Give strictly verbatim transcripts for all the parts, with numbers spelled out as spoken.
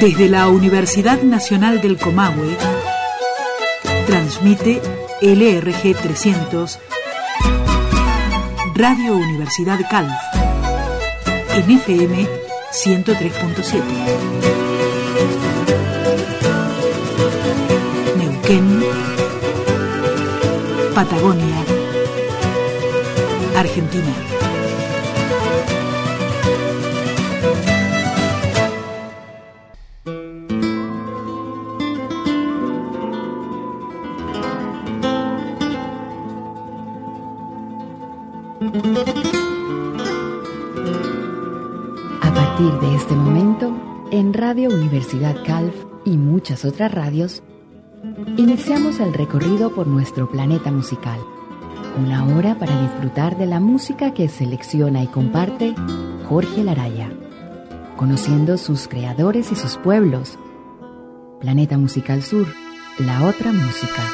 Desde la Universidad Nacional del Comahue, transmite L R G trescientos, Radio Universidad Calv, en F M ciento tres punto siete. Neuquén, Patagonia, Argentina. A partir de este momento, en Radio Universidad Calv y muchas otras radios, iniciamos el recorrido por nuestro planeta musical. Una hora para disfrutar de la música que selecciona y comparte Jorge Laraya, conociendo sus creadores y sus pueblos. Planeta Musical Sur, la otra música.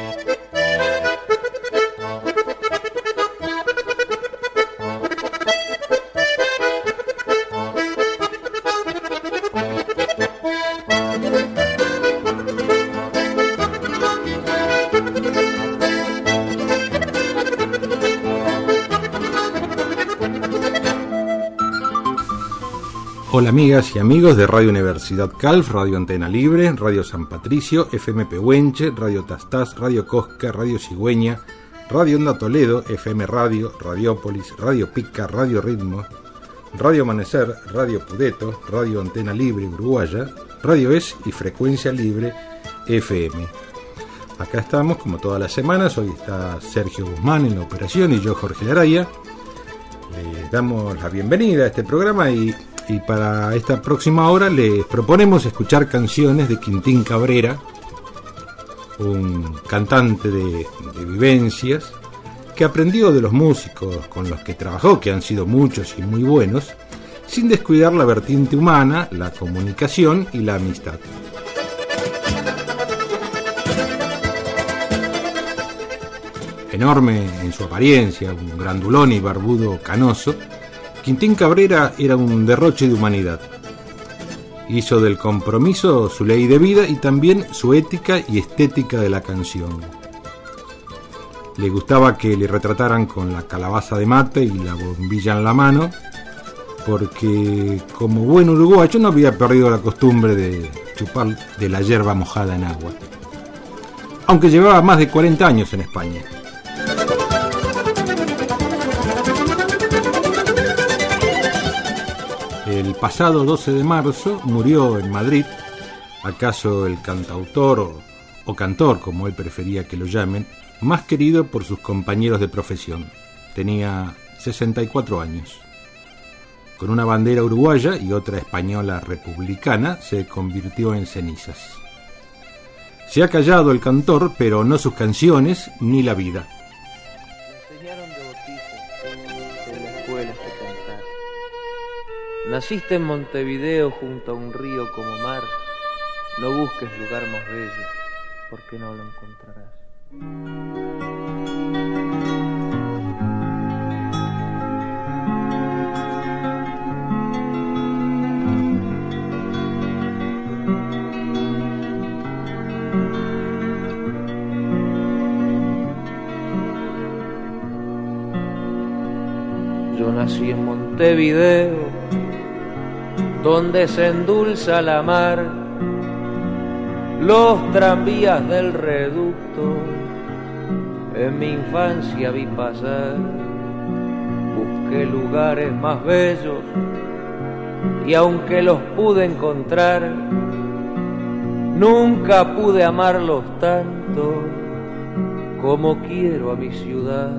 Hola amigas y amigos de Radio Universidad Calv, Radio Antena Libre, Radio San Patricio, F M Pehuenche, Radio Tastás, Radio Cosca, Radio Cigüeña, Radio Onda Toledo, F M Radio, Radiópolis, Radio Pica, Radio Ritmo, Radio Amanecer, Radio Pudeto, Radio Antena Libre Uruguaya, Radio Es y Frecuencia Libre F M. Acá estamos como todas las semanas, hoy está Sergio Guzmán en la operación y yo Jorge Laraya. Le damos la bienvenida a este programa y Y para esta próxima hora les proponemos escuchar canciones de Quintín Cabrera, un cantante de, de vivencias, que aprendió de los músicos con los que trabajó, que han sido muchos y muy buenos, sin descuidar la vertiente humana, la comunicación y la amistad. Enorme en su apariencia, un grandulón y barbudo canoso, Quintín Cabrera era un derroche de humanidad. Hizo del compromiso su ley de vida y también su ética y estética de la canción. Le gustaba que le retrataran con la calabaza de mate y la bombilla en la mano, porque como buen uruguayo no había perdido la costumbre de chupar de la hierba mojada en agua, aunque llevaba más de cuarenta años en España. El pasado doce de marzo murió en Madrid, acaso el cantautor o, o cantor, como él prefería que lo llamen, más querido por sus compañeros de profesión. Tenía sesenta y cuatro años. Con una bandera uruguaya y otra española republicana, se convirtió en cenizas. Se ha callado el cantor, pero no sus canciones ni la vida. Naciste en Montevideo junto a un río como mar. No busques lugar más bello, porque no lo encontrarás. Yo nací en Montevideo, donde se endulza la mar, los tranvías del reducto, en mi infancia vi pasar. Busqué lugares más bellos y aunque los pude encontrar, nunca pude amarlos tanto como quiero a mi ciudad.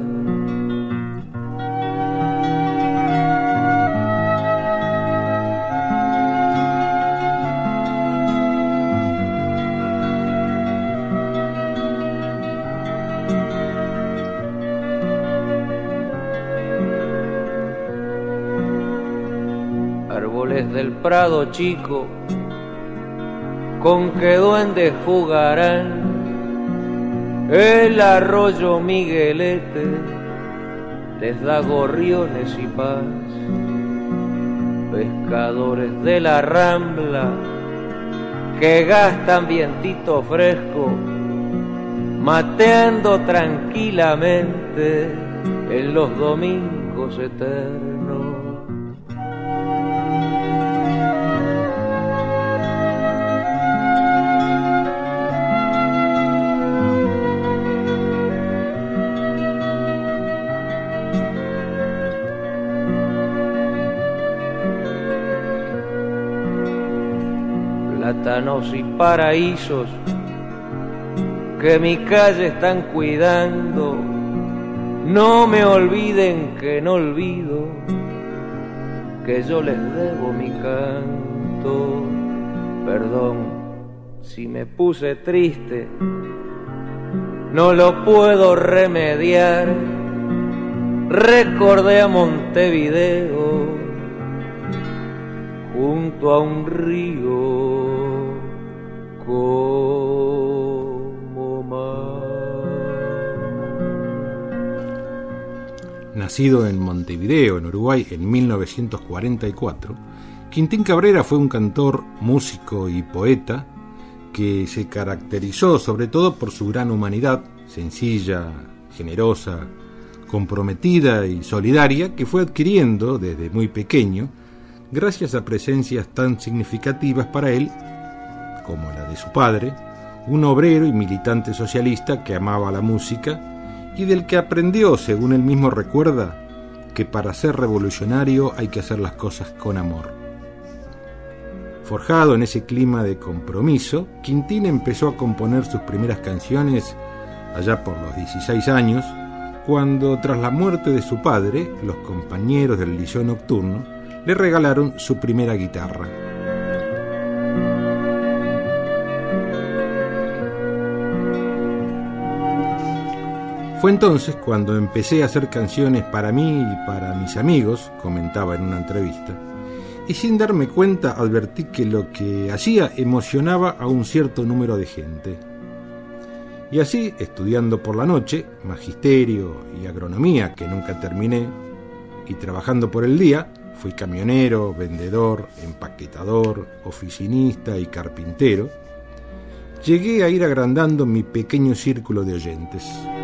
Del prado chico, con que duendes jugarán, el arroyo Miguelete les da gorriones y paz. Pescadores de la Rambla que gastan vientito fresco, mateando tranquilamente en los domingos eternos. Plátanos y paraísos que mi calle están cuidando, no me olviden que no olvido que yo les debo mi canto. Perdón si me puse triste, no lo puedo remediar. Recordé a Montevideo junto a un río como mar. Nacido en Montevideo, en Uruguay, en mil novecientos cuarenta y cuatro, Quintín Cabrera fue un cantor, músico y poeta que se caracterizó sobre todo por su gran humanidad, sencilla, generosa, comprometida y solidaria, que fue adquiriendo desde muy pequeño gracias a presencias tan significativas para él como la de su padre, un obrero y militante socialista que amaba la música y del que aprendió, según él mismo recuerda, que para ser revolucionario hay que hacer las cosas con amor. Forjado en ese clima de compromiso, Quintín empezó a componer sus primeras canciones allá por los dieciséis años, cuando tras la muerte de su padre, los compañeros del Liceo Nocturno le regalaron su primera guitarra. Fue entonces cuando empecé a hacer canciones para mí y para mis amigos, comentaba en una entrevista, y sin darme cuenta advertí que lo que hacía emocionaba a un cierto número de gente. Y así, estudiando por la noche, magisterio y agronomía, que nunca terminé, y trabajando por el día, fui camionero, vendedor, empaquetador, oficinista y carpintero, llegué a ir agrandando mi pequeño círculo de oyentes.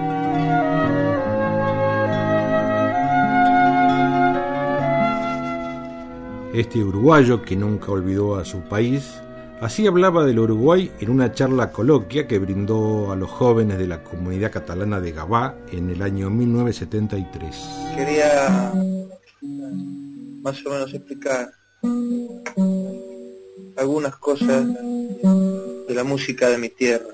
Este uruguayo que nunca olvidó a su país, así hablaba del Uruguay en una charla coloquia que brindó a los jóvenes de la comunidad catalana de Gavà en el año mil novecientos setenta y tres. Quería más o menos explicar algunas cosas de la música de mi tierra.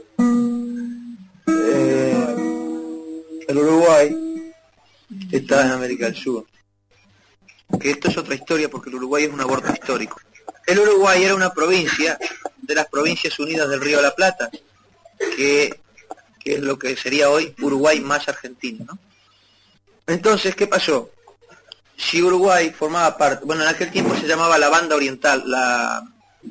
Eh, el Uruguay está en América del Sur. Que esto es otra historia porque el Uruguay es un aborto histórico. El Uruguay era una provincia de las Provincias Unidas del Río de la Plata, que, que es lo que sería hoy Uruguay más Argentina, ¿no? Entonces, ¿qué pasó? Si Uruguay formaba parte, bueno, en aquel tiempo se llamaba la Banda Oriental, la,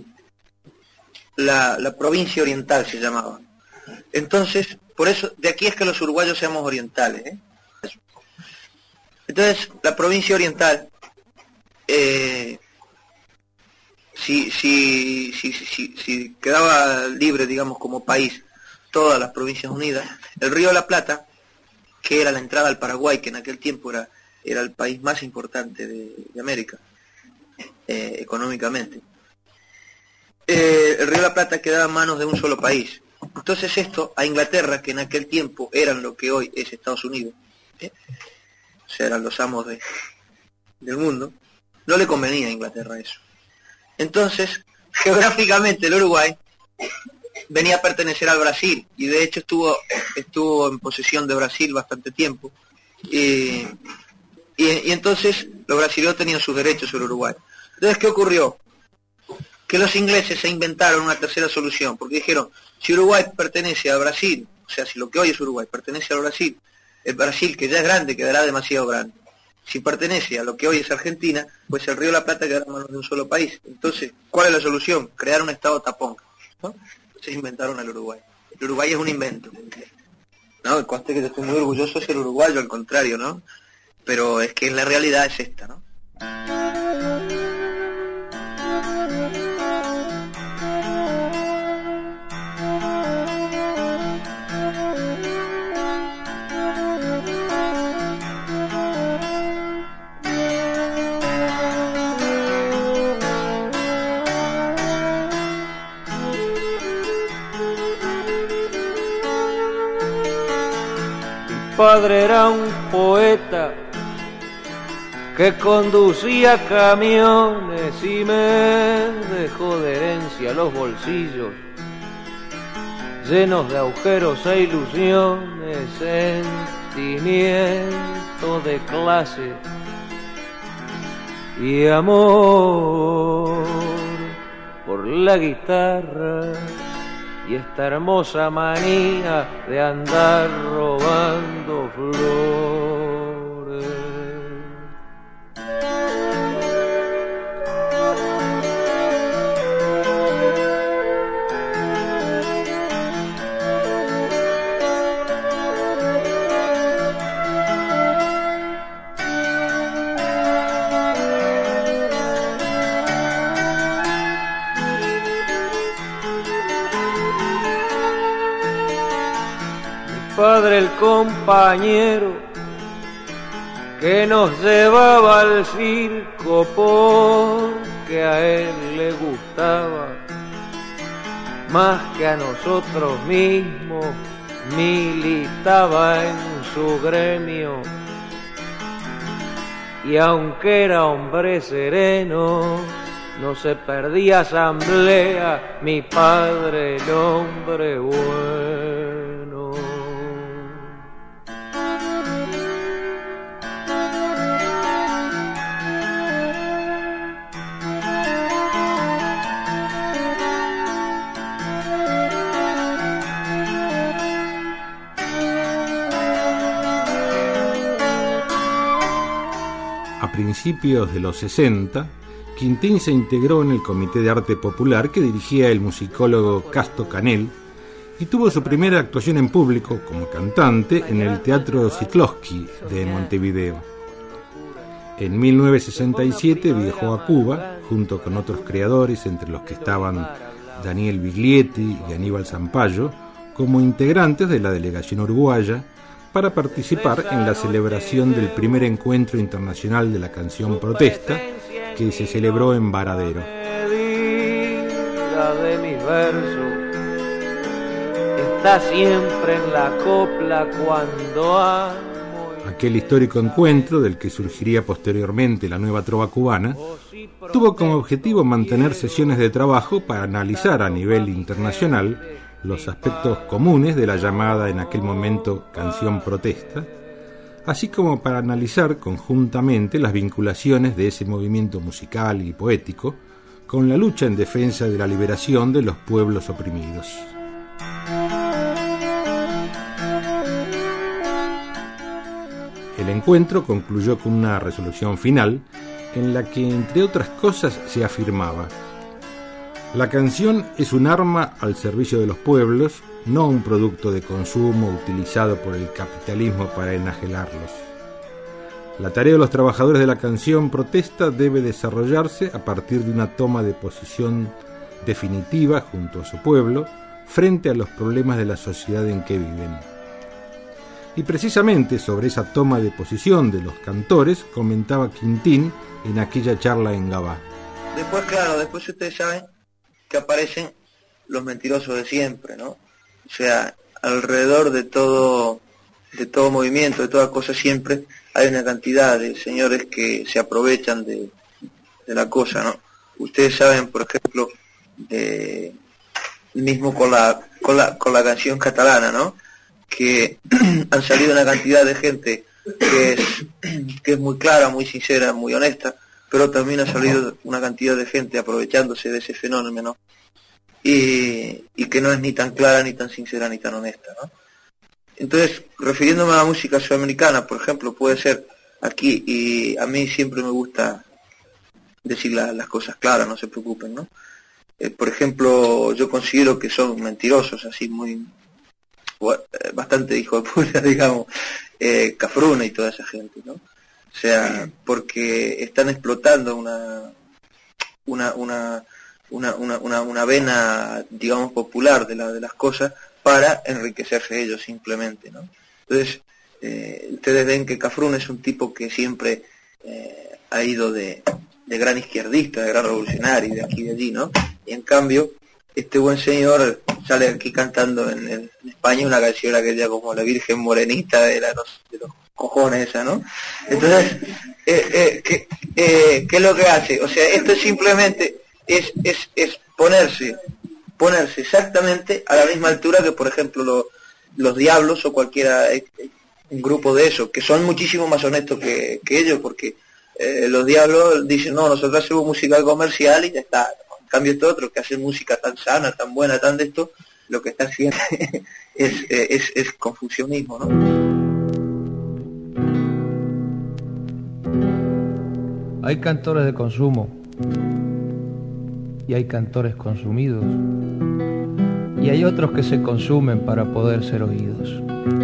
la, la provincia oriental se llamaba. Entonces, por eso, de aquí es que los uruguayos seamos orientales, ¿eh? Entonces, la provincia oriental, eh, si, si, si, si, si quedaba libre, digamos, como país, todas las provincias unidas, el Río de la Plata, que era la entrada al Paraguay, que en aquel tiempo era, era el país más importante de, de América, eh, económicamente, eh, el Río de la Plata quedaba en manos de un solo país. Entonces esto a Inglaterra, que en aquel tiempo eran lo que hoy es Estados Unidos, ¿eh? O sea, eran los amos de, del mundo, no le convenía a Inglaterra eso. Entonces, geográficamente el Uruguay venía a pertenecer al Brasil, y de hecho estuvo estuvo en posesión de Brasil bastante tiempo, y, y, y entonces los brasileños tenían sus derechos sobre Uruguay. Entonces, ¿qué ocurrió? Que los ingleses se inventaron una tercera solución, porque dijeron, si Uruguay pertenece a Brasil, o sea, si lo que hoy es Uruguay pertenece al Brasil, el Brasil, que ya es grande, quedará demasiado grande. Si pertenece a lo que hoy es Argentina, pues el Río de la Plata quedará en manos de un solo país. Entonces, ¿cuál es la solución? Crear un estado tapón, ¿no? Se inventaron el Uruguay. El Uruguay es un invento, ¿no? Conste que yo estoy muy orgulloso de ser uruguayo, al contrario, ¿no? Pero es que la realidad es esta, ¿no? padre era un poeta que conducía camiones y me dejó de herencia los bolsillos llenos de agujeros e ilusiones, sentimiento de clase y amor por la guitarra y esta hermosa manía de andar robando flores. Padre el compañero que nos llevaba al circo porque a él le gustaba más que a nosotros mismos, militaba en su gremio y aunque era hombre sereno no se perdía asamblea, mi padre el hombre bueno. A principios de los sesenta, Quintín se integró en el Comité de Arte Popular que dirigía el musicólogo Casto Canel y tuvo su primera actuación en público como cantante en el Teatro Siklósky de Montevideo. En mil novecientos sesenta y siete viajó a Cuba junto con otros creadores, entre los que estaban Daniel Biglietti y Aníbal Zampayo, como integrantes de la delegación uruguaya, para participar en la celebración del primer encuentro internacional de la canción Protesta, que se celebró en Varadero. De mis versos está siempre en la copla cuando amo. Aquel histórico encuentro, del que surgiría posteriormente la nueva trova cubana, tuvo como objetivo mantener sesiones de trabajo para analizar a nivel internacional los aspectos comunes de la llamada en aquel momento canción Protesta, así como para analizar conjuntamente las vinculaciones de ese movimiento musical y poético con la lucha en defensa de la liberación de los pueblos oprimidos. El encuentro concluyó con una resolución final en la que, entre otras cosas, se afirmaba: la canción es un arma al servicio de los pueblos, no un producto de consumo utilizado por el capitalismo para enajelarlos. La tarea de los trabajadores de la canción Protesta debe desarrollarse a partir de una toma de posición definitiva junto a su pueblo frente a los problemas de la sociedad en que viven. Y precisamente sobre esa toma de posición de los cantores comentaba Quintín en aquella charla en Gabá. Después, claro, después ustedes saben que aparecen los mentirosos de siempre, ¿no? O sea, alrededor de todo, de todo movimiento, de toda cosa siempre, hay una cantidad de señores que se aprovechan de, de la cosa, ¿no? Ustedes saben, por ejemplo, de, mismo con la, con la, con la canción catalana, ¿no? Que han salido una cantidad de gente que es, que es muy clara, muy sincera, muy honesta, pero también ha salido una cantidad de gente aprovechándose de ese fenómeno, ¿no? Y, y que no es ni tan clara, ni tan sincera, ni tan honesta, ¿no? Entonces, refiriéndome a la música sudamericana, por ejemplo, puede ser aquí, y a mí siempre me gusta decir la, las cosas claras, no se preocupen, ¿no? Eh, por ejemplo, yo considero que son mentirosos, así muy, bastante hijo de puta, digamos, eh, Cafrune y toda esa gente, ¿no? O sea, porque están explotando una una una una una una, una vena, digamos, popular de la de las cosas para enriquecerse ellos simplemente, ¿no? Entonces, eh, ustedes ven que Cafrune es un tipo que siempre eh, ha ido de, de gran izquierdista, de gran revolucionario, de aquí y de allí, ¿no? Y en cambio, este buen señor sale aquí cantando en, en España una canción aquella como la Virgen Morenita de, la, de los cojones esa, ¿no? Entonces, eh, eh, ¿qué, eh, ¿qué es lo que hace? O sea, esto simplemente es, es, es ponerse, ponerse exactamente a la misma altura que, por ejemplo, lo, los Diablos o cualquiera, eh, un grupo de esos, que son muchísimo más honestos que, que ellos, porque eh, los Diablos dicen, no, nosotros hacemos música comercial y ya está. En cambio estos otros que hacen música tan sana, tan buena, tan de esto, lo que están haciendo es, es, es confusionismo, ¿no? Hay cantores de consumo y hay cantores consumidos y hay otros que se consumen para poder ser oídos.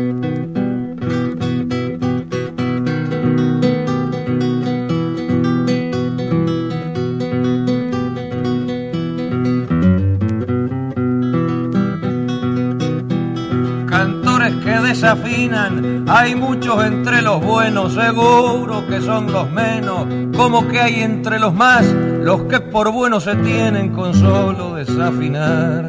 Desafinan, hay muchos entre los buenos, seguro que son los menos, como que hay entre los más, los que por buenos se tienen con solo desafinar.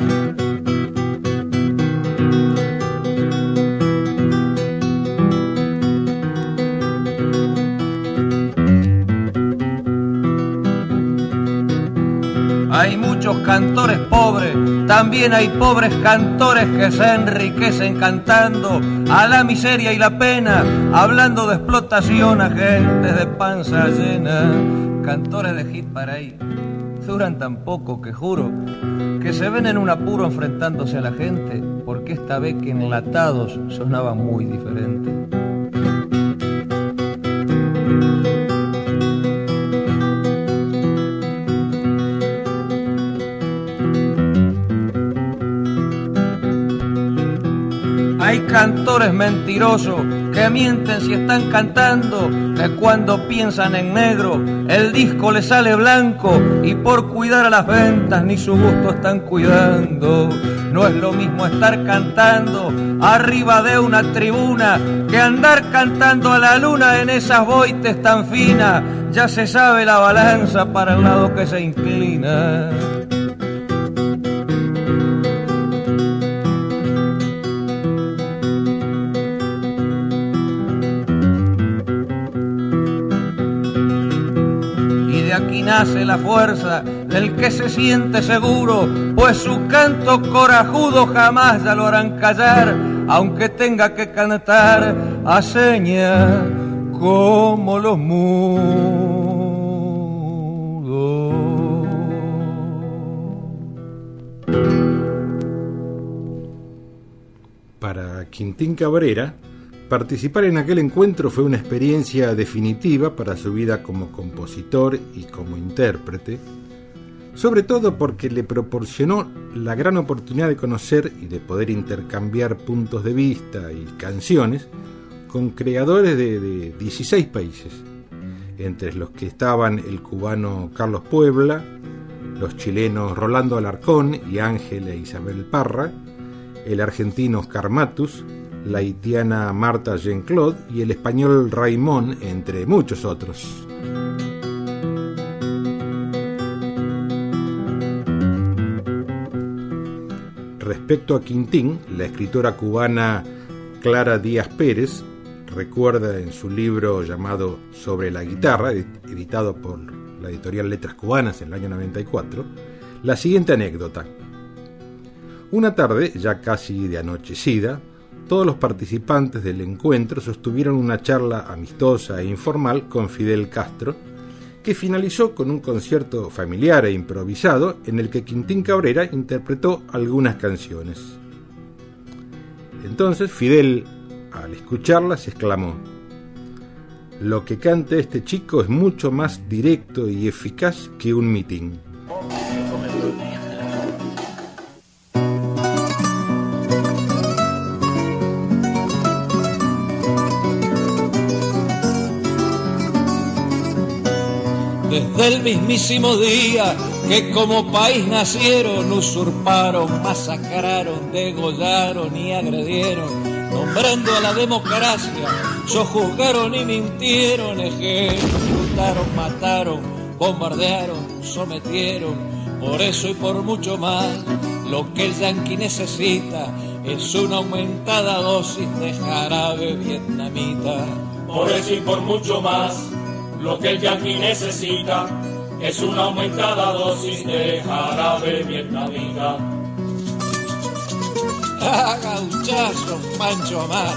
Hay muchos cantores pobres, también hay pobres cantores que se enriquecen cantando a la miseria y la pena, hablando de explotación a gente de panza llena. Cantores de hit paraí duran tan poco que juro que se ven en un apuro enfrentándose a la gente, porque esta vez que enlatados sonaban muy diferente. Hay cantores mentirosos que mienten si están cantando, que cuando piensan en negro el disco les sale blanco y por cuidar a las ventas ni su gusto están cuidando. No es lo mismo estar cantando arriba de una tribuna que andar cantando a la luna en esas boites tan finas. Ya se sabe la balanza para el lado que se inclina. Aquí nace la fuerza del que se siente seguro, pues su canto corajudo jamás ya lo harán callar, aunque tenga que cantar a señas como los mudos. Para Quintín Cabrera, participar en aquel encuentro fue una experiencia definitiva para su vida como compositor y como intérprete, sobre todo porque le proporcionó la gran oportunidad de conocer y de poder intercambiar puntos de vista y canciones con creadores de, de dieciséis países, entre los que estaban el cubano Carlos Puebla, los chilenos Rolando Alarcón y Ángela Isabel Parra, el argentino Oscar Matus, la haitiana Marta Jean-Claude y el español Raimón, entre muchos otros. Respecto a Quintín, la escritora cubana Clara Díaz Pérez recuerda en su libro llamado Sobre la guitarra, editado por la editorial Letras Cubanas en el año noventa y cuatro, la siguiente anécdota. Una tarde, ya casi de anochecida, todos los participantes del encuentro sostuvieron una charla amistosa e informal con Fidel Castro, que finalizó con un concierto familiar e improvisado en el que Quintín Cabrera interpretó algunas canciones. Entonces Fidel, al escucharlas, exclamó: «Lo que canta este chico es mucho más directo y eficaz que un mitin». Desde el mismísimo día que como país nacieron, usurparon, masacraron, degollaron y agredieron, nombrando a la democracia, sojuzgaron y mintieron, ejecutaron, mataron, bombardearon, sometieron, por eso y por mucho más, Lo que el yanqui necesita es una aumentada dosis de jarabe vietnamita. Por eso y por mucho más, lo que el yanqui necesita es una aumentada dosis de jarabe vietnamita. ¡Ah, gauchazo, Pancho Amar!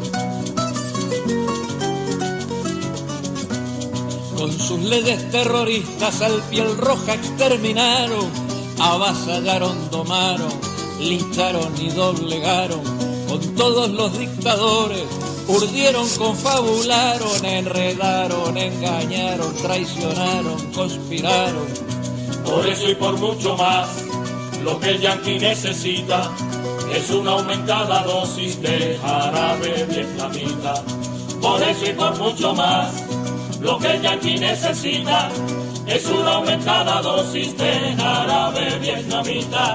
Con sus leyes terroristas al piel roja exterminaron, avasallaron, domaron, lincharon y doblegaron. Con todos los dictadores urdieron, confabularon, enredaron, engañaron, traicionaron, conspiraron. Por eso y por mucho más, lo que el yanqui necesita es una aumentada dosis de jarabe vietnamita. Por eso y por mucho más, lo que el yanqui necesita es una aumentada dosis de jarabe vietnamita.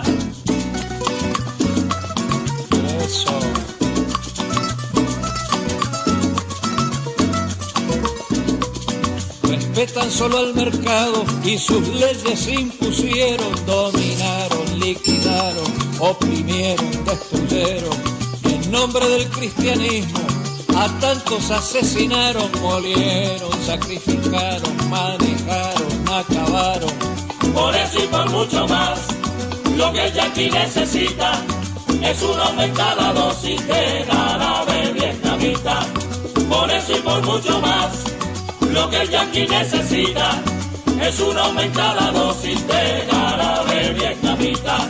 Eso. Respetan solo al mercado y sus leyes impusieron, dominaron, liquidaron, oprimieron, destruyeron. En nombre del cristianismo a tantos asesinaron, molieron, sacrificaron, manejaron, acabaron. Por eso y por mucho más, lo que el yanqui necesita es una aumentada dosis de jarabe vietnamita. Por eso y por mucho más, lo que el yanqui necesita es una aumentada dosis de jarabe vietnamita.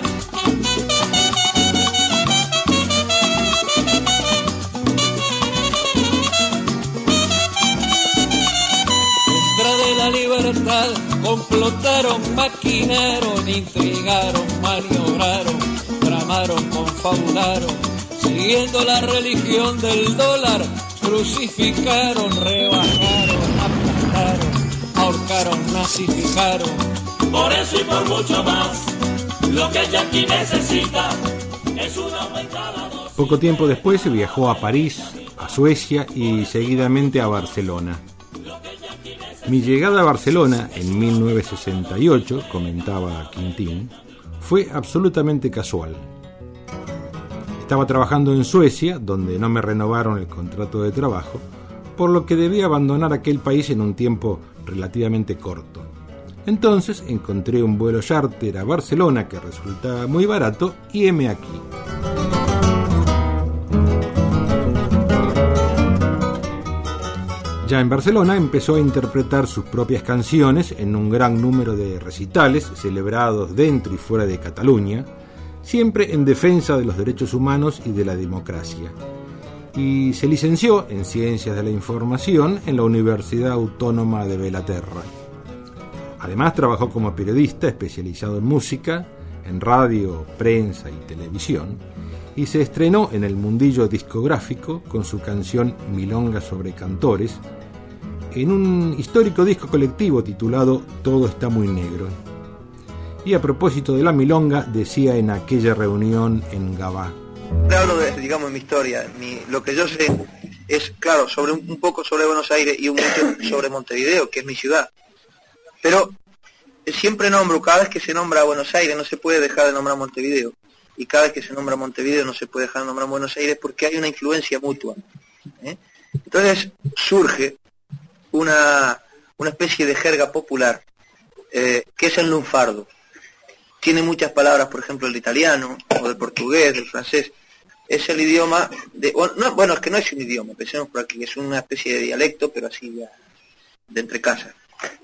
De la libertad complotaron, maquinaron, intrigaron, maniobraron, tramaron, confabularon, siguiendo la religión del dólar, crucificaron, rebajaron, aplastaron, ahorcaron, nazificaron. Por eso y por mucho más, lo que el yanqui necesita es una aumentada dosis. Poco tiempo después viajó a París, a Suecia y seguidamente a Barcelona. Mi llegada a Barcelona en mil novecientos sesenta y ocho, comentaba Quintín, fue absolutamente casual. Estaba trabajando en Suecia, donde no me renovaron el contrato de trabajo, por lo que debí abandonar aquel país en un tiempo relativamente corto. Entonces encontré un vuelo charter a Barcelona que resultaba muy barato y heme aquí. Ya en Barcelona empezó a interpretar sus propias canciones en un gran número de recitales celebrados dentro y fuera de Cataluña, siempre en defensa de los derechos humanos y de la democracia. Y se licenció en Ciencias de la Información en la Universidad Autónoma de Belaterra. Además trabajó como periodista especializado en música, en radio, prensa y televisión, y se estrenó en el mundillo discográfico con su canción Milonga sobre Cantores, en un histórico disco colectivo titulado Todo está muy negro. Y a propósito de la milonga, decía en aquella reunión en Gabá: hablo de, digamos, mi historia, mi, lo que yo sé es, claro, sobre un, un poco sobre Buenos Aires y un mucho sobre Montevideo, que es mi ciudad. Pero siempre nombro, cada vez que se nombra a Buenos Aires no se puede dejar de nombrar Montevideo. Y cada vez que se nombra Montevideo no se puede dejar de nombrar Buenos Aires porque hay una influencia mutua, ¿eh? Entonces surge una, una especie de jerga popular, eh, que es el lunfardo. Tiene muchas palabras, por ejemplo, el italiano, o del portugués, del francés. Es el idioma de... Bueno, no, bueno, es que no es un idioma, pensemos por aquí, es una especie de dialecto, pero así ya, de entre casas.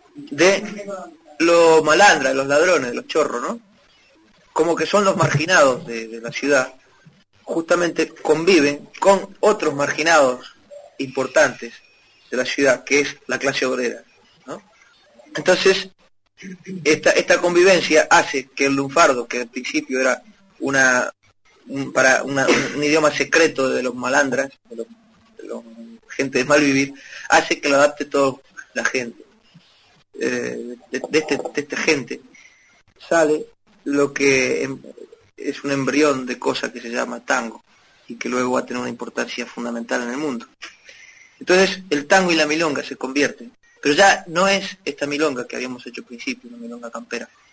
De los malandras, de los ladrones, de los chorros, ¿no? Como que son los marginados de, de la ciudad, justamente conviven con otros marginados importantes de la ciudad, que es la clase obrera, ¿no? Entonces, esta, esta convivencia hace que el lunfardo, que al principio era una, un, para una, un, un idioma secreto de los malandras, de los, de los gente de mal vivir, hace que lo adapte toda la gente. Eh, de, de, este, de esta gente sale lo que es un embrión de cosa que se llama tango y que luego va a tener una importancia fundamental en el mundo. Entonces el tango y la milonga se convierten, pero ya no es esta milonga que habíamos hecho al principio, una milonga campera,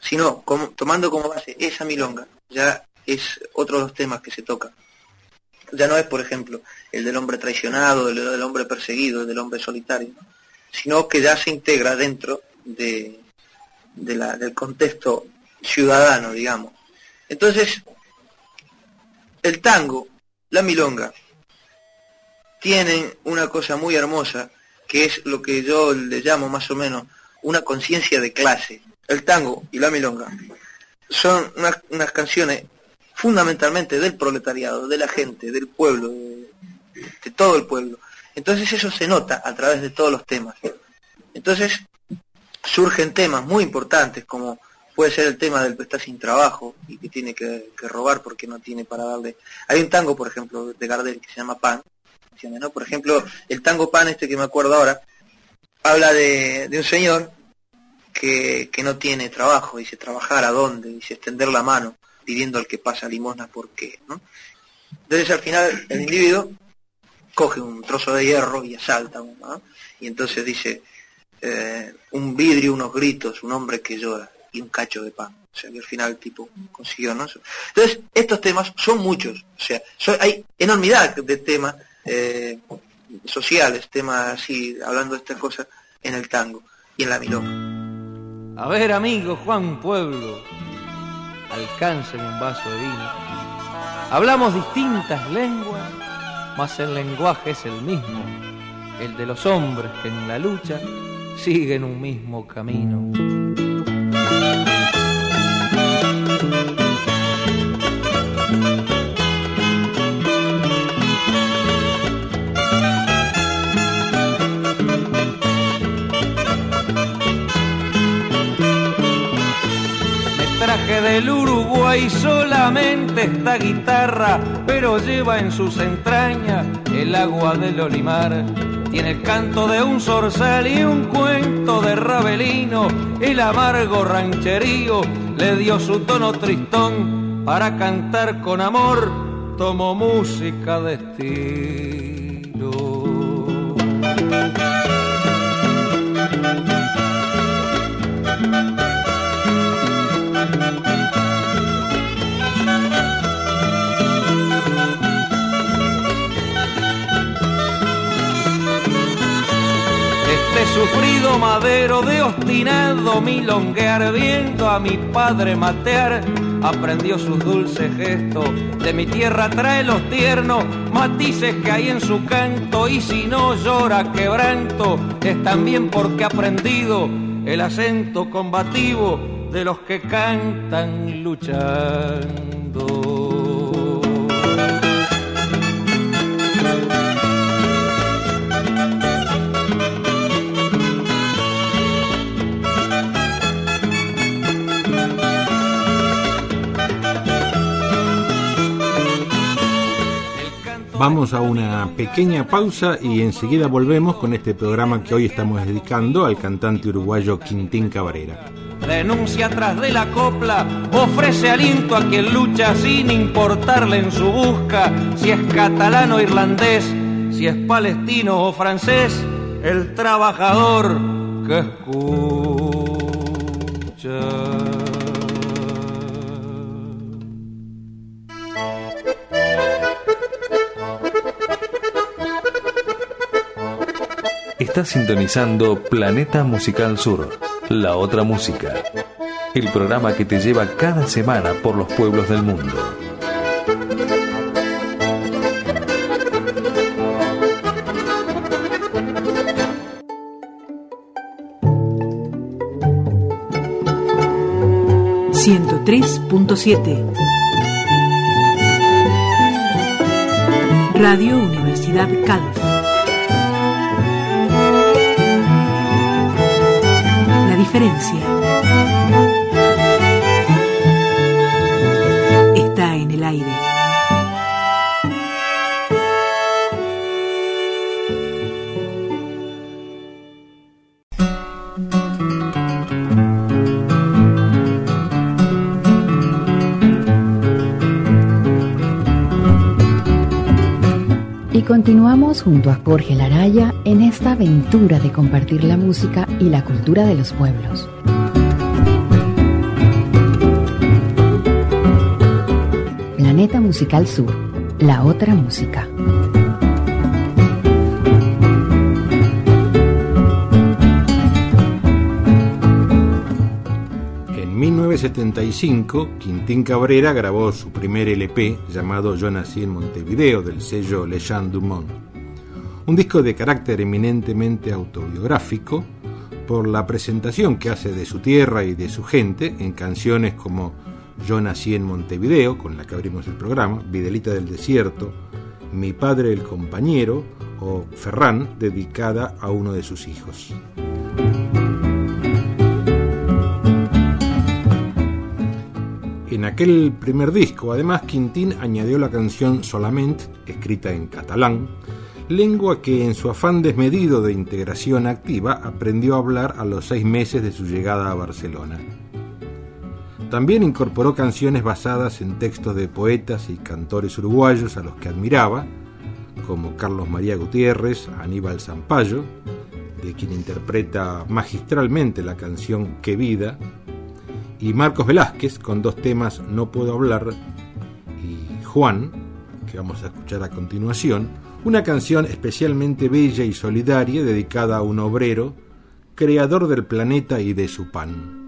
sino como, tomando como base esa milonga, ya es otro de los temas que se toca. Ya no es, por ejemplo, el del hombre traicionado, el del hombre perseguido, el del hombre solitario, ¿no? Sino que ya se integra dentro de, de la, del contexto ciudadano, digamos. Entonces, el tango, la milonga, tienen una cosa muy hermosa, que es lo que yo le llamo más o menos una conciencia de clase. El tango y la milonga son unas, unas canciones fundamentalmente del proletariado, de la gente, del pueblo, de, de todo el pueblo. Entonces eso se nota a través de todos los temas. Entonces surgen temas muy importantes, como puede ser el tema del que está sin trabajo y que tiene que, que robar porque no tiene para darle. Hay un tango, por ejemplo, de Gardel que se llama Pan, ¿no? Por ejemplo, el tango Pan, este que me acuerdo ahora, habla de, de un señor que, que no tiene trabajo, dice trabajar a dónde, dice extender la mano, pidiendo al que pasa limosna por qué, ¿no? Entonces al final el individuo coge un trozo de hierro y asalta, ¿no? Y entonces dice, eh, un vidrio, unos gritos, un hombre que llora y un cacho de pan. O sea que al final el tipo consiguió, ¿no? Entonces estos temas son muchos, o sea, son, hay enormidad de temas eh, sociales, temas así, hablando de estas cosas en el tango y en la milonga. A ver, amigo Juan Pueblo, alcánceme un vaso de vino. Hablamos distintas lenguas, mas el lenguaje es el mismo, el de los hombres que en la lucha siguen un mismo camino. Traje del Uruguay solamente esta guitarra, pero lleva en sus entrañas el agua del Olimar. Tiene el canto de un zorzal y un cuento de Rabelino. El amargo rancherío le dio su tono tristón. Para cantar con amor tomó música de estilo. Sufrido madero de obstinado milonguear, viendo a mi padre matear, aprendió sus dulces gestos. De mi tierra trae los tiernos matices que hay en su canto, y si no llora quebranto es también porque ha aprendido el acento combativo de los que cantan luchando. Vamos a una pequeña pausa y enseguida volvemos con este programa que hoy estamos dedicando al cantante uruguayo Quintín Cabrera. Denuncia tras de la copla, ofrece aliento a quien lucha sin importarle en su busca si es catalano o irlandés, si es palestino o francés, el trabajador que escucha. Estás sintonizando Planeta Musical Sur, la otra música, el programa que te lleva cada semana por los pueblos del mundo. ciento tres punto siete Radio Universidad Calf. Diferencia está en el aire. Y continuamos junto a Jorge Laraya en esta aventura de compartir la música y la cultura de los pueblos. Planeta Musical Sur, la otra música. En mil novecientos setenta y cinco, Quintín Cabrera grabó su primer L P llamado Yo nací en Montevideo, del sello Les Gens du Monde. Un disco de carácter eminentemente autobiográfico por la presentación que hace de su tierra y de su gente en canciones como Yo nací en Montevideo, con la que abrimos el programa, Videlita del Desierto, Mi padre el compañero o Ferrán, dedicada a uno de sus hijos. En aquel primer disco, además, Quintín añadió la canción Solament, escrita en catalán, lengua que en su afán desmedido de integración activa aprendió a hablar a los seis meses de su llegada a Barcelona. También incorporó canciones basadas en textos de poetas y cantores uruguayos a los que admiraba, como Carlos María Gutiérrez, Aníbal Zampayo, de quien interpreta magistralmente la canción Qué vida, y Marcos Velázquez, con dos temas No puedo hablar, y Juan, que vamos a escuchar a continuación, una canción especialmente bella y solidaria dedicada a un obrero, creador del planeta y de su pan.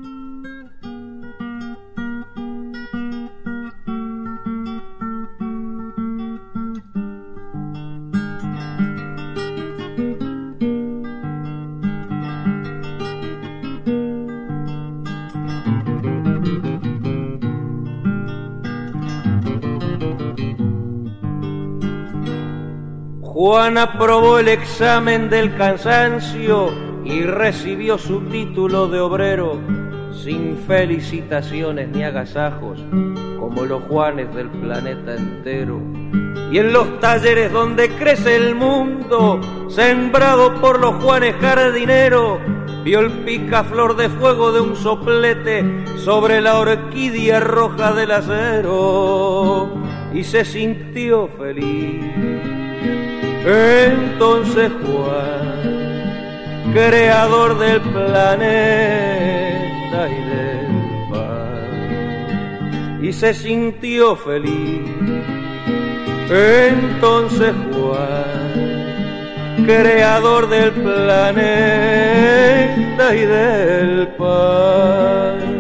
Juan aprobó el examen del cansancio y recibió su título de obrero, sin felicitaciones ni agasajos, como los Juanes del planeta entero. Y en los talleres donde crece el mundo, sembrado por los Juanes jardineros, vio el picaflor de fuego de un soplete sobre la orquídea roja del acero y se sintió feliz. Entonces Juan, creador del planeta y del pan, y se sintió feliz. Entonces Juan, creador del planeta y del pan.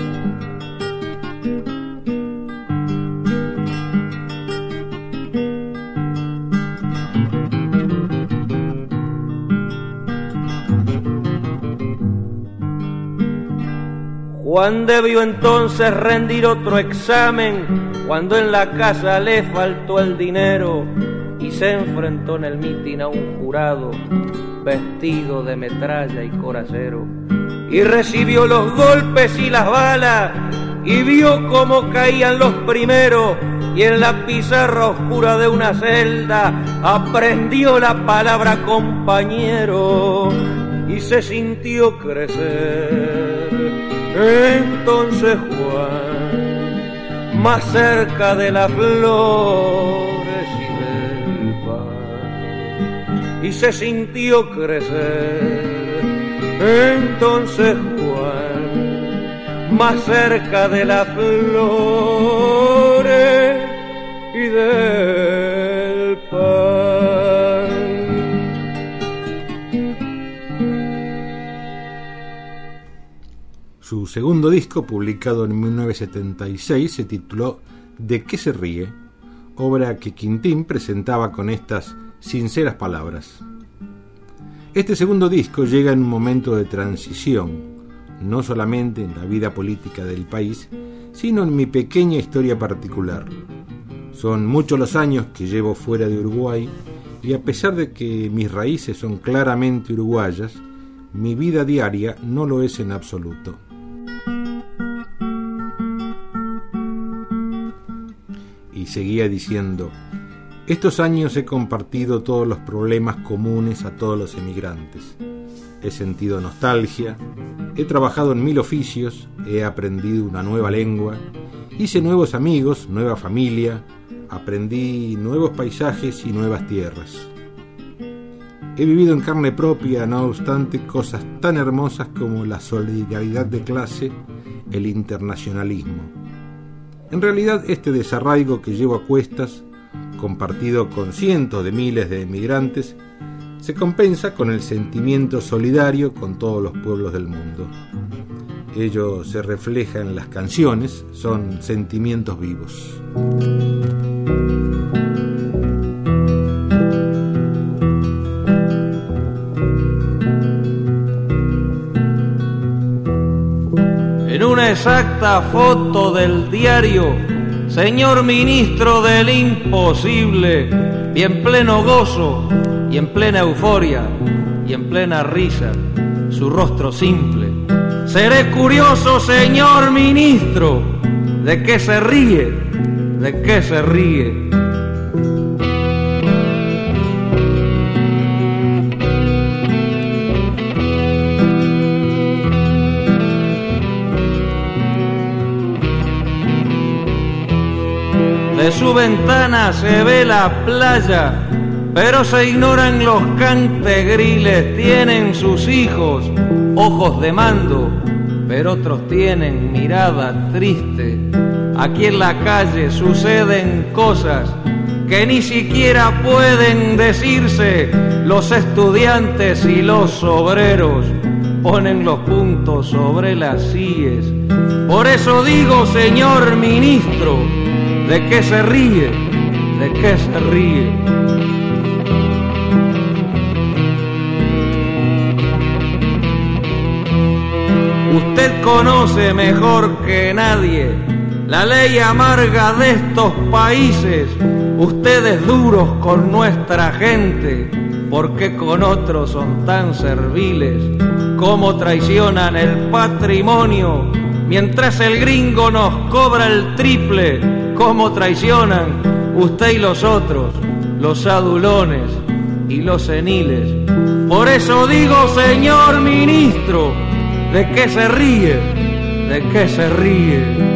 Juan debió entonces rendir otro examen cuando en la casa le faltó el dinero y se enfrentó en el mitin a un jurado vestido de metralla y coracero y recibió los golpes y las balas y vio cómo caían los primeros y en la pizarra oscura de una celda aprendió la palabra compañero y se sintió crecer. Entonces Juan, más cerca de las flores y del pan, y se sintió crecer. Entonces Juan, más cerca de las flores y del pan. Su segundo disco, publicado en mil novecientos setenta y seis, se tituló ¿De qué se ríe?, obra que Quintín presentaba con estas sinceras palabras. Este segundo disco llega en un momento de transición, no solamente en la vida política del país, sino en mi pequeña historia particular. Son muchos los años que llevo fuera de Uruguay y a pesar de que mis raíces son claramente uruguayas, mi vida diaria no lo es en absoluto. Y seguía diciendo, estos años he compartido todos los problemas comunes a todos los emigrantes. He sentido nostalgia, he trabajado en mil oficios, he aprendido una nueva lengua, hice nuevos amigos, nueva familia, aprendí nuevos paisajes y nuevas tierras. He vivido en carne propia, no obstante, cosas tan hermosas como la solidaridad de clase, el internacionalismo. En realidad, este desarraigo que llevo a cuestas, compartido con cientos de miles de emigrantes, se compensa con el sentimiento solidario con todos los pueblos del mundo. Ello se refleja en las canciones, son sentimientos vivos. En una exacta foto del diario, señor ministro del imposible, y en pleno gozo, y en plena euforia, y en plena risa, su rostro simple. Seré curioso, señor ministro, ¿de qué se ríe? ¿De qué se ríe? De su ventana se ve la playa, pero se ignoran los cantegriles. Tienen sus hijos ojos de mando, pero otros tienen mirada triste. Aquí en la calle suceden cosas que ni siquiera pueden decirse. Los estudiantes y los obreros ponen los puntos sobre las íes. Por eso digo, señor ministro, ¿de qué se ríe? ¿De qué se ríe? Usted conoce mejor que nadie la ley amarga de estos países. Ustedes duros con nuestra gente, porque con otros son tan serviles. Cómo traicionan el patrimonio, mientras el gringo nos cobra el triple. Cómo traicionan usted y los otros, los adulones y los seniles. Por eso digo, señor ministro, ¿de qué se ríe? ¿De qué se ríe?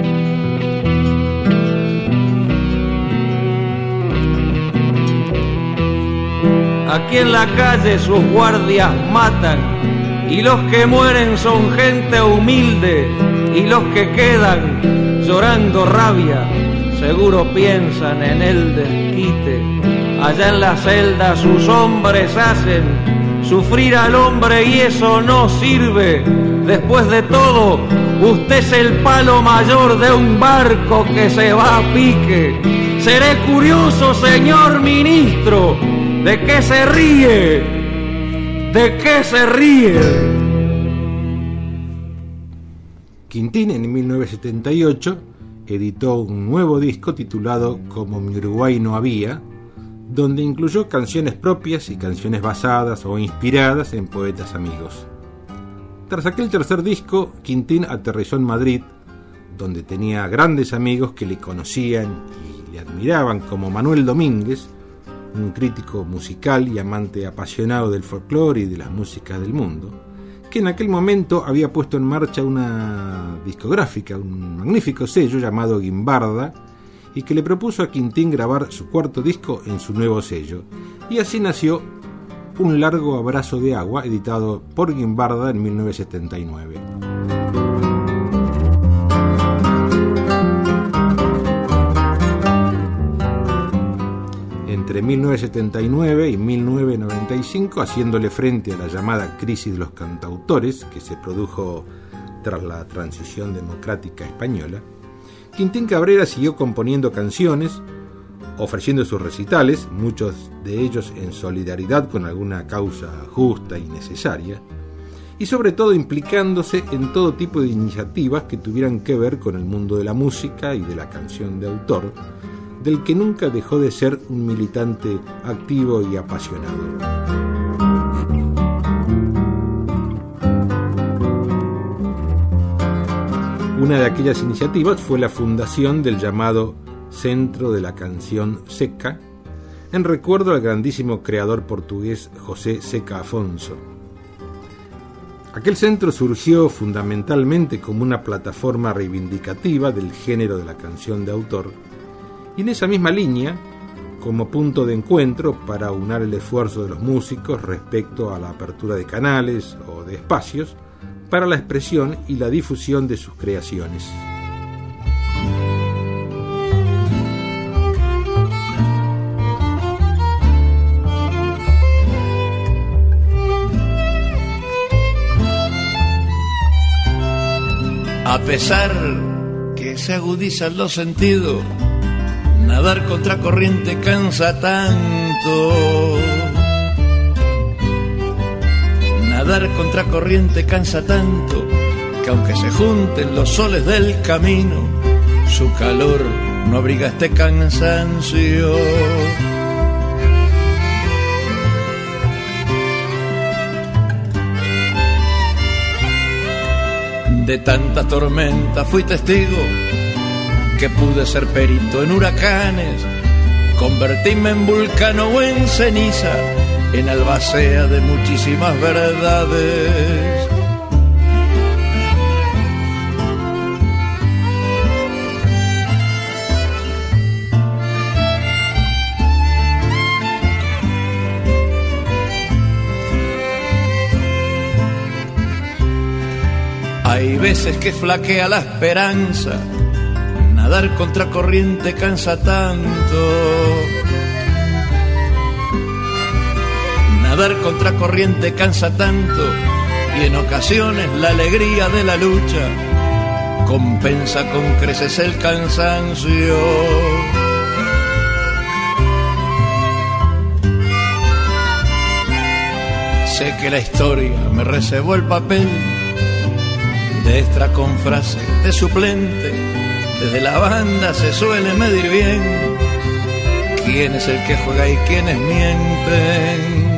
Aquí en la calle sus guardias matan, y los que mueren son gente humilde, y los que quedan llorando rabia seguro piensan en el desquite. Allá en la celda sus hombres hacen sufrir al hombre y eso no sirve. Después de todo, usted es el palo mayor de un barco que se va a pique. Seré curioso, señor ministro, ¿de qué se ríe? ¿De qué se ríe? Quintín en mil novecientos setenta y ocho editó un nuevo disco titulado Como mi Uruguay no había, donde incluyó canciones propias y canciones basadas o inspiradas en poetas amigos. Tras aquel tercer disco, Quintín aterrizó en Madrid, donde tenía grandes amigos que le conocían y le admiraban, como Manuel Domínguez, un crítico musical y amante apasionado del folclore y de las músicas del mundo, que en aquel momento había puesto en marcha una discográfica, un magnífico sello llamado Guimbarda, y que le propuso a Quintín grabar su cuarto disco en su nuevo sello. Y así nació Un largo abrazo de agua, editado por Guimbarda en mil novecientos setenta y nueve. Entre mil novecientos setenta y nueve y mil novecientos noventa y cinco, haciéndole frente a la llamada crisis de los cantautores que se produjo tras la transición democrática española, Quintín Cabrera siguió componiendo canciones, ofreciendo sus recitales, muchos de ellos en solidaridad con alguna causa justa y necesaria, y sobre todo implicándose en todo tipo de iniciativas que tuvieran que ver con el mundo de la música y de la canción de autor, del que nunca dejó de ser un militante activo y apasionado. Una de aquellas iniciativas fue la fundación del llamado Centro de la Canción Seca, en recuerdo al grandísimo creador portugués José Seca Afonso. Aquel centro surgió fundamentalmente como una plataforma reivindicativa del género de la canción de autor, y en esa misma línea, como punto de encuentro para unar el esfuerzo de los músicos respecto a la apertura de canales o de espacios para la expresión y la difusión de sus creaciones. A pesar que se agudizan los sentidos, nadar contra corriente cansa tanto. Nadar contra corriente cansa tanto, que aunque se junten los soles del camino, su calor no abriga este cansancio. De tantas tormentas fui testigo, que pude ser perito en huracanes, convertirme en vulcano o en ceniza, en albacea de muchísimas verdades. Hay veces que flaquea la esperanza, nadar contra corriente cansa tanto. Nadar contra corriente cansa tanto, y en ocasiones la alegría de la lucha compensa con creces el cansancio. Sé que la historia me reservó el papel de extra con frase de suplente. Desde la banda se suele medir bien quién es el que juega y quiénes mienten.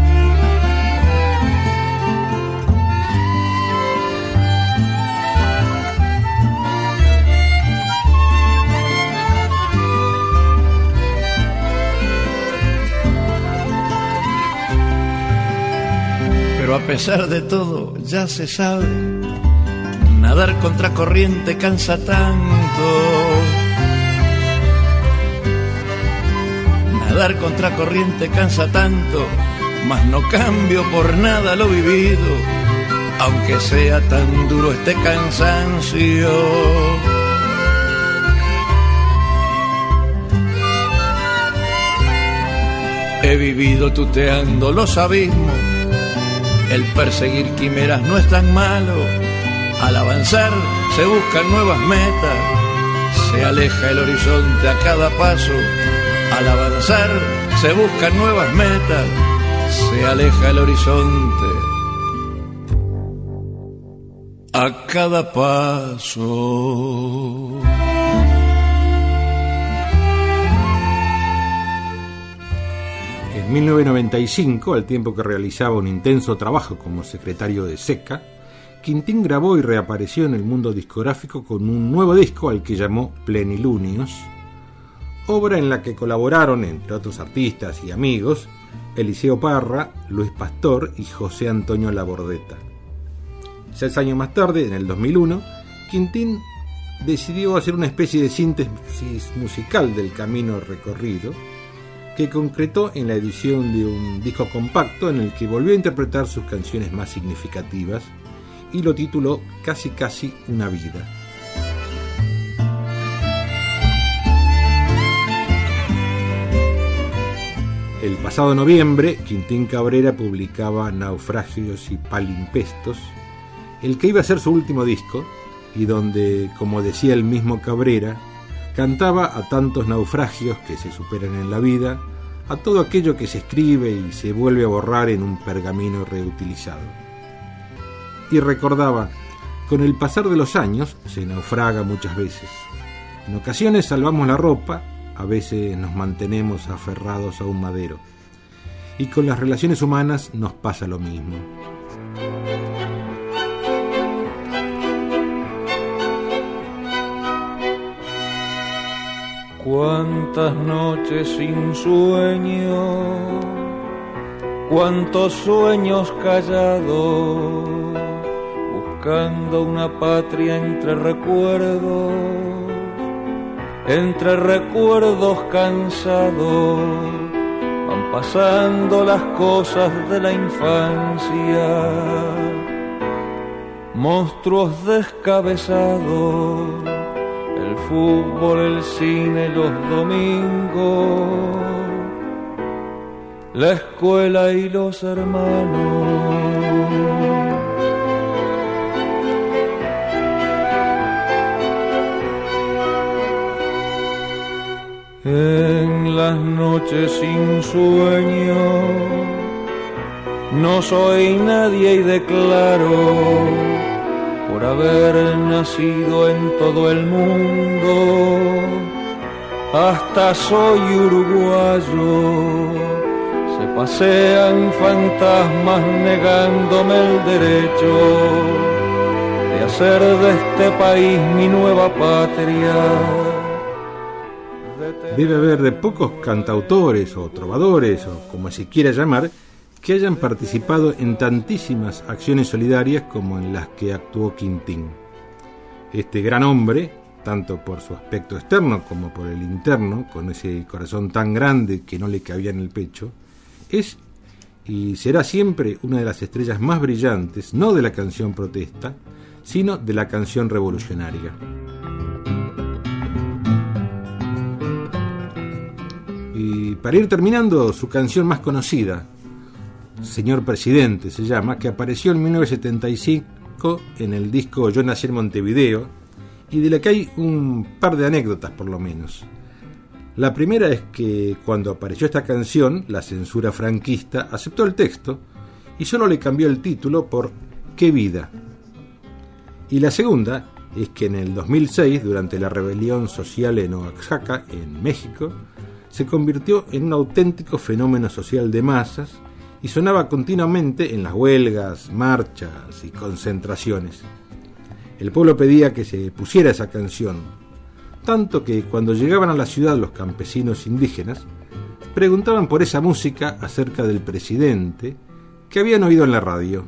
Pero a pesar de todo ya se sabe, nadar contra corriente cansa tanto. Nadar contra corriente cansa tanto, mas no cambio por nada lo vivido, aunque sea tan duro este cansancio. He vivido tuteando los abismos, el perseguir quimeras no es tan malo. Al avanzar se buscan nuevas metas, se aleja el horizonte a cada paso. Al avanzar se buscan nuevas metas, se aleja el horizonte a cada paso. En mil novecientos noventa y cinco, al tiempo que realizaba un intenso trabajo como secretario de SECA, Quintín grabó y reapareció en el mundo discográfico con un nuevo disco al que llamó Plenilunios, obra en la que colaboraron, entre otros artistas y amigos, Eliseo Parra, Luis Pastor y José Antonio Labordeta. Seis años más tarde, en el dos mil uno, Quintín decidió hacer una especie de síntesis musical del camino recorrido, que concretó en la edición de un disco compacto en el que volvió a interpretar sus canciones más significativas y lo tituló Casi Casi Una Vida. El pasado noviembre, Quintín Cabrera publicaba Naufragios y Palimpestos, el que iba a ser su último disco, y donde, como decía el mismo Cabrera, cantaba a tantos naufragios que se superan en la vida, a todo aquello que se escribe y se vuelve a borrar en un pergamino reutilizado. Y recordaba, con el pasar de los años se naufraga muchas veces. En ocasiones salvamos la ropa, a veces nos mantenemos aferrados a un madero. Y con las relaciones humanas nos pasa lo mismo. Cuántas noches sin sueño, cuántos sueños callados, buscando una patria entre recuerdos, entre recuerdos cansados, van pasando las cosas de la infancia, monstruos descabezados, el fútbol, el cine, los domingos, la escuela y los hermanos. las noches sin sueño. No soy nadie y declaro, por haber nacido en todo el mundo, hasta soy uruguayo. Se pasean fantasmas negándome el derecho de hacer de este país mi nueva patria. Debe haber de pocos cantautores o trovadores, o como se quiera llamar, que hayan participado en tantísimas acciones solidarias como en las que actuó Quintín. Este gran hombre, tanto por su aspecto externo como por el interno, con ese corazón tan grande que no le cabía en el pecho, es y será siempre una de las estrellas más brillantes, no de la canción protesta, sino de la canción revolucionaria. Y para ir terminando, su canción más conocida, Señor Presidente se llama, que apareció en mil novecientos setenta y cinco en el disco Yo nací en Montevideo, y de la que hay un par de anécdotas por lo menos. La primera es que cuando apareció esta canción, la censura franquista aceptó el texto y solo le cambió el título por Qué vida. Y la segunda es que en el dos mil seis, durante la rebelión social en Oaxaca, en México, se convirtió en un auténtico fenómeno social de masas y sonaba continuamente en las huelgas, marchas y concentraciones. El pueblo pedía que se pusiera esa canción, tanto que cuando llegaban a la ciudad los campesinos indígenas preguntaban por esa música acerca del presidente que habían oído en la radio.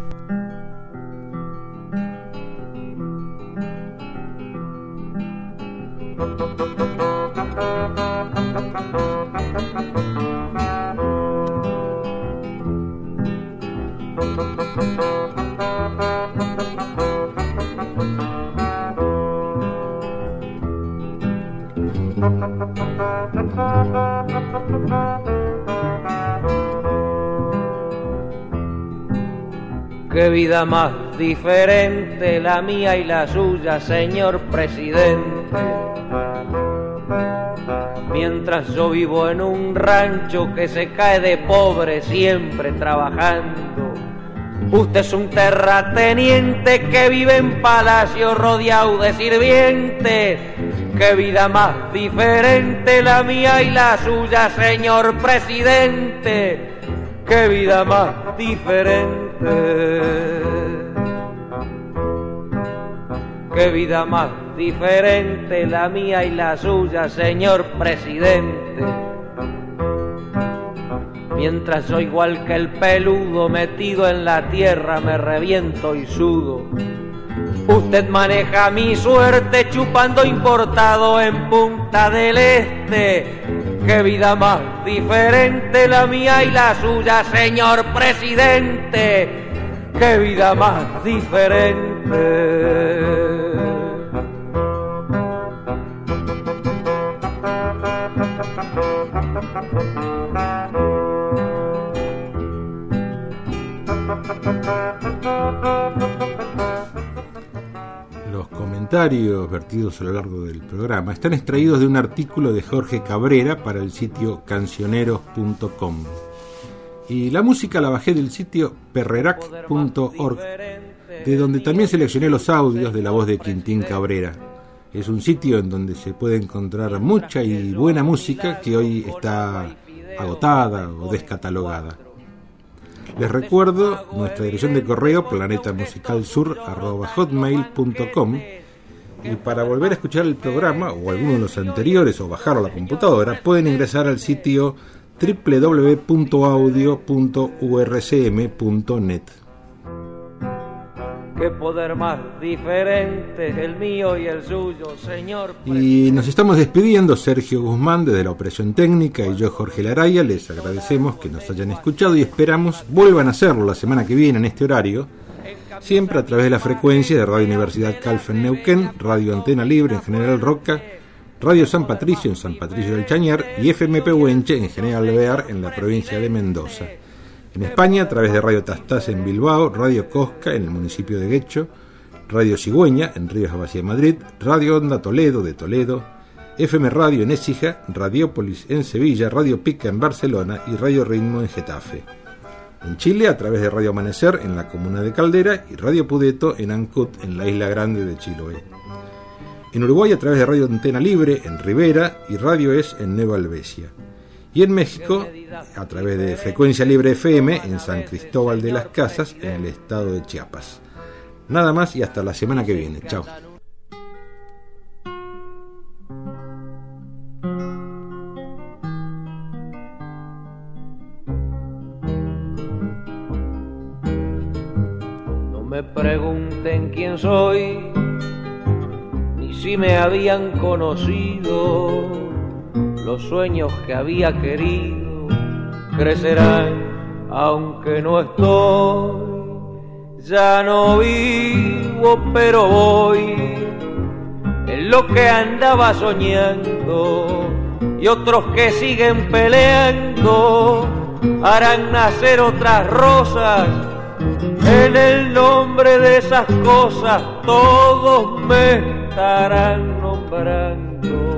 Qué vida más diferente la mía y la suya, señor presidente. Mientras yo vivo en un rancho que se cae de pobre siempre trabajando, usted es un terrateniente que vive en palacio rodeado de sirvientes. Qué vida más diferente la mía y la suya, señor presidente. Qué vida más diferente. Qué vida más diferente la mía y la suya, señor presidente. Mientras yo igual que el peludo metido en la tierra me reviento y sudo, usted maneja mi suerte chupando importado en Punta del Este. Qué vida más diferente la mía y la suya, señor presidente. Qué vida más diferente. Los comentarios vertidos a lo largo del programa están extraídos de un artículo de Jorge Cabrera para el sitio cancioneros punto com. Y la música la bajé del sitio perrerac punto org, de donde también seleccioné los audios de la voz de Quintín Cabrera. Es un sitio en donde se puede encontrar mucha y buena música que hoy está agotada o descatalogada. Les recuerdo nuestra dirección de correo planetamusicalsur arroba hotmail punto com, y para volver a escuchar el programa o alguno de los anteriores o bajarlo a la computadora pueden ingresar al sitio doble u doble u doble u punto audio punto u r c m punto net. Qué poder más diferente el mío y el suyo, señor. Y nos estamos despidiendo, Sergio Guzmán desde la operación técnica y yo, Jorge Laraya. Les agradecemos que nos hayan escuchado y esperamos vuelvan a hacerlo la semana que viene en este horario, siempre a través de la frecuencia de Radio Universidad Calf en Neuquén, Radio Antena Libre en General Roca, Radio San Patricio en San Patricio del Chañar y F M Pehuenche en General Alvear en la provincia de Mendoza. En España, a través de Radio Tastás en Bilbao, Radio Cosca en el municipio de Guecho, Radio Cigüeña en Ríos Abasía, Madrid, Radio Onda Toledo de Toledo F M Radio en Écija, Radiópolis en Sevilla, Radio Pica en Barcelona y Radio Ritmo en Getafe. En Chile a través de Radio Amanecer en la comuna de Caldera y Radio Pudeto en Ancut en la isla grande de Chiloé. En Uruguay a través de Radio Antena Libre en Rivera y Radio Es en Nueva Albesia. Y en México a través de Frecuencia Libre F M en San Cristóbal de las Casas en el estado de Chiapas. Nada más y hasta la semana que viene. Chao. No me pregunten quién soy, ni si me habían conocido. Los sueños que había querido crecerán aunque no estoy. Ya no vivo, pero voy en lo que andaba soñando, y otros que siguen peleando harán nacer otras rosas. En el nombre de esas cosas todos me estarán nombrando.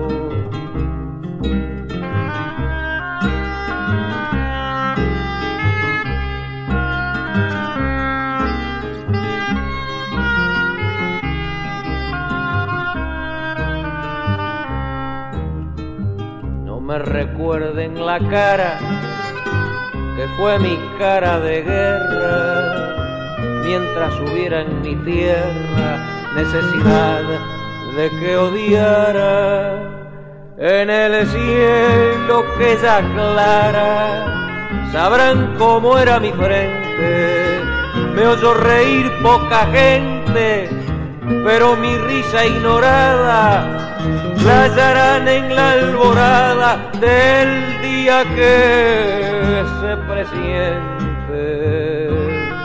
Me recuerden la cara que fue mi cara de guerra, mientras hubiera en mi tierra necesidad de que odiara. En el cielo que ya aclara sabrán cómo era mi frente. Me oyó reír poca gente, pero mi risa ignorada la hallarán en la alborada del día que se presiente.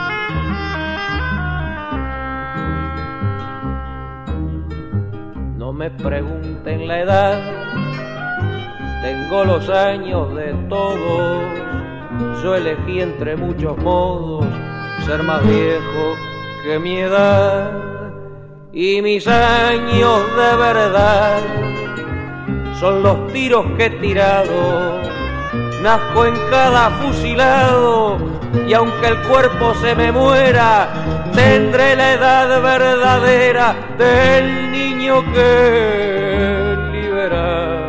No me pregunten la edad, tengo los años de todos. Yo elegí entre muchos modos ser más viejo que mi edad. Y mis años de verdad son los tiros que he tirado. Nazco en cada fusilado, y aunque el cuerpo se me muera, tendré la edad verdadera del niño que he liberado.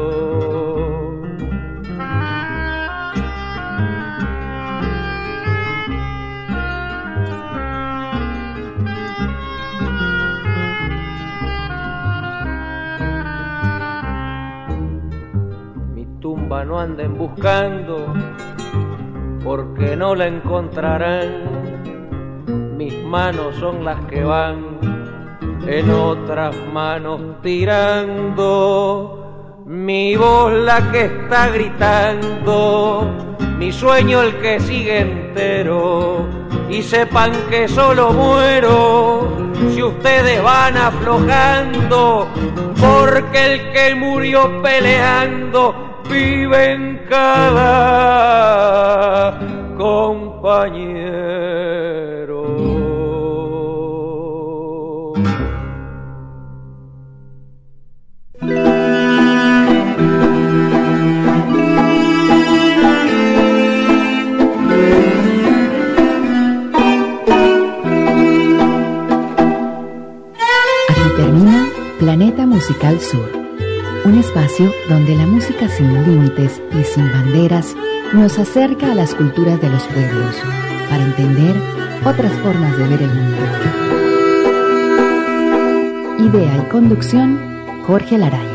No anden buscando, porque no la encontrarán. Mis manos son las que van en otras manos tirando. Mi voz la que está gritando, mi sueño el que sigue entero. Y sepan que solo muero si ustedes van aflojando, porque el que murió peleando vive en cada compañero. Aquí termina Planeta Musical Sur. Un espacio donde la música sin límites y sin banderas nos acerca a las culturas de los pueblos para entender otras formas de ver el mundo. Idea y conducción, Jorge Laraya.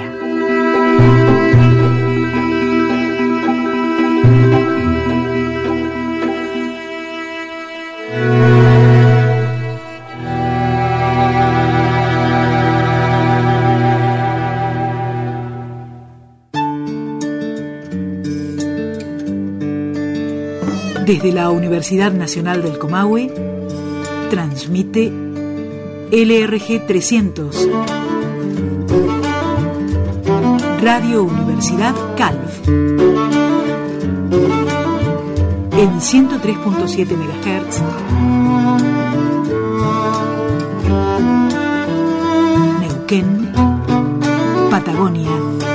Desde la Universidad Nacional del Comahue, transmite L R G trescientos, Radio Universidad Calv, en ciento tres punto siete megahertz, Neuquén, Patagonia. Patagonia.